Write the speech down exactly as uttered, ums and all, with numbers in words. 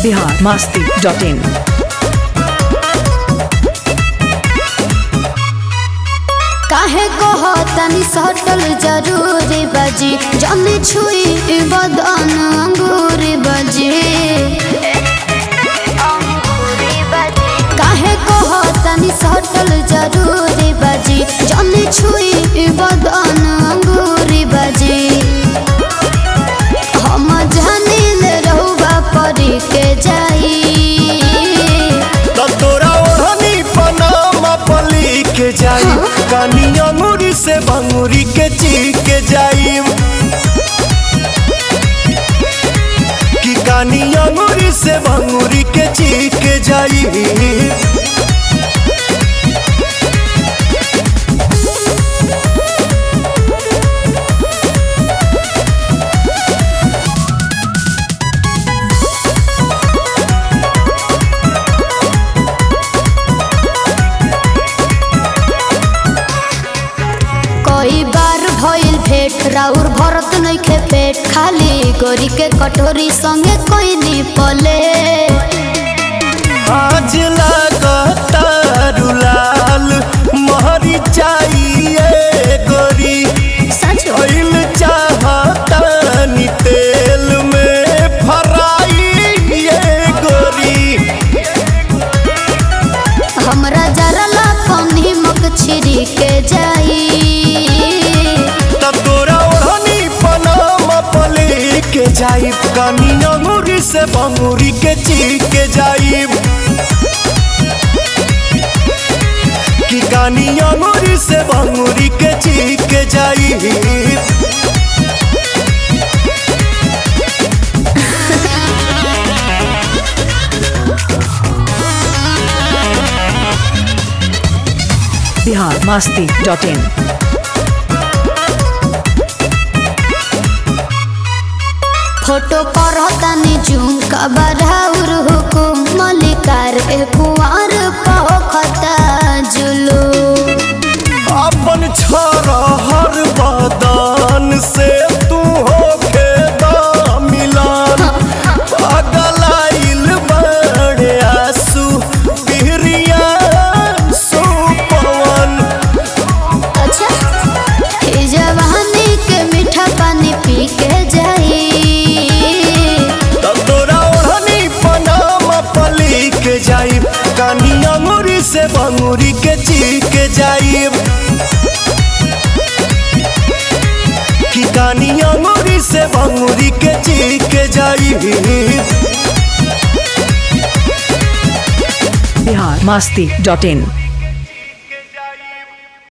Bihar Masti dot इन। काहे कहो तनी सटल जरूरी बजी जल्दी छुई बदन अंगूरी बजी। काहे कहो तनी सटल जरूरी बजी जल्दी छुई बदन अंगूरी बजी। हम जानिल रहुबा परी के जाई तो तोरा ओढ़नी पनामा पली के जाई। हाँ? कानी अंगूरी से भंगूरी के चीख के जाई कि कानी अंगूरी से भंगूरी के चीख के जाई। कई बार भइल भेट राउर भरत नइखे पेट खाली गोरी के कटोरी संगे कोई नी पले। आज लागता रुलाल महरी चाहिए गोरी सच ऑयल चाहता नी तेल में फराई ये गोरी। हमरा जरा ला कौनी मक छिरी के जाई के जाइब कानी अंगूरी से भंगूरी के चीख के जाइब कि कानी अंगूरी से भंगूरी के चीख के जाइब। Bihar Masti dot in. Photo करतानी जूम कबराउर हुकुम मलिकार ए कुंवर पखता जुलू। अपन छोरा हर बदन से तू होके दा मिलान पगलाइल बड़े आंसू बिहरिया सुपवन। अच्छा ए जवानी के मीठा पानी पी के जाई जाइब कानी अंगूरी से भंगूरी के चीख के जाइब कि कानी अंगूरी से भंगूरी के चीख के जाइब। बिहार मस्ती डॉट इन।